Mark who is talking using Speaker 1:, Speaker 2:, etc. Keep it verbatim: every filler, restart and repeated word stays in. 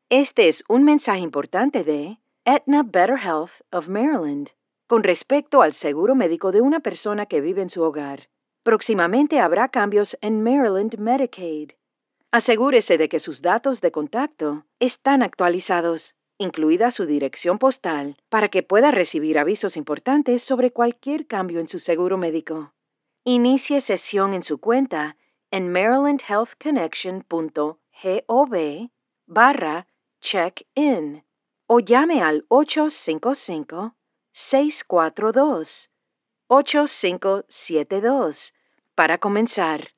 Speaker 1: Este es un mensaje importante de Aetna Better Health of Maryland con respecto al seguro médico de una persona que vive en su hogar. Próximamente habrá cambios en Maryland Medicaid. Asegúrese de que sus datos de contacto están actualizados, incluida su dirección postal, para que pueda recibir avisos importantes sobre cualquier cambio en su seguro médico. Inicie sesión en su cuenta en marylandhealthconnection.gov barra check-in o llame al ocho cinco cinco, seis cuatro dos, ocho cinco siete dos para comenzar.